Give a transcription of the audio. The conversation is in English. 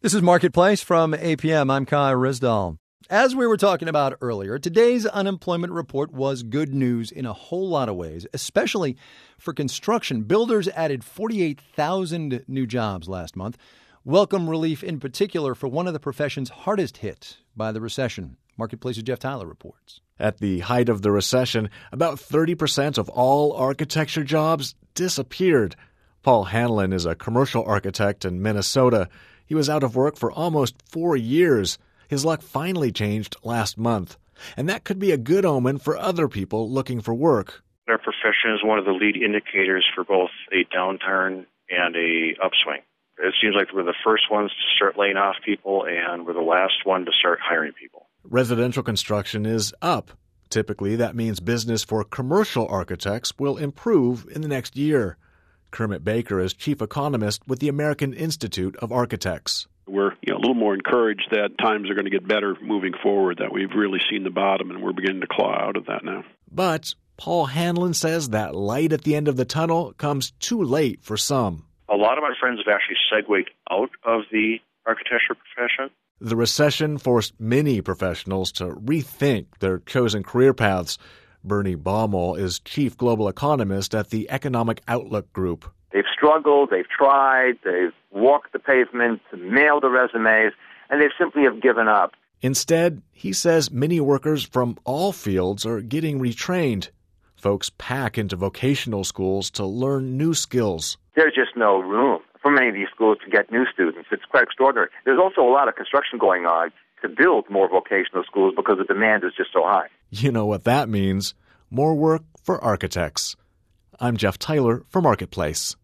This is Marketplace from APM. I'm Kai Rizdal. As we were talking about earlier, today's unemployment report was good news in a whole lot of ways, especially for construction. Builders added 48,000 new jobs last month. Welcome relief in particular for one of the professions hardest hit by the recession. Marketplace's Jeff Tyler reports. At the height of the recession, about 30% of all architecture jobs disappeared. Paul Hanlon is a commercial architect in Minnesota. He was out of work for almost 4 years. His luck finally changed last month. And that could be a good omen for other people looking for work. Our profession is one of the lead indicators for both a downturn and a upswing. It seems like we're the first ones to start laying off people, and we're the last one to start hiring people. Residential construction is up. Typically, that means business for commercial architects will improve in the next year. Kermit Baker is chief economist with the American Institute of Architects. We're a little more encouraged that times are going to get better moving forward, that we've really seen the bottom and we're beginning to claw out of that now. But Paul Hanlon says that light at the end of the tunnel comes too late for some. A lot of my friends have actually segued out of the architecture profession. The recession forced many professionals to rethink their chosen career paths. Bernie Baumol is chief global economist at the Economic Outlook Group. They've struggled, they've tried, they've walked the pavement, mailed the resumes, and they simply have given up. Instead, he says many workers from all fields are getting retrained. Folks pack into vocational schools to learn new skills. There's just no room for many of these schools to get new students. It's quite extraordinary. There's also a lot of construction going on to build more vocational schools because the demand is just so high. You know what that means. More work for architects. I'm Jeff Tyler for Marketplace.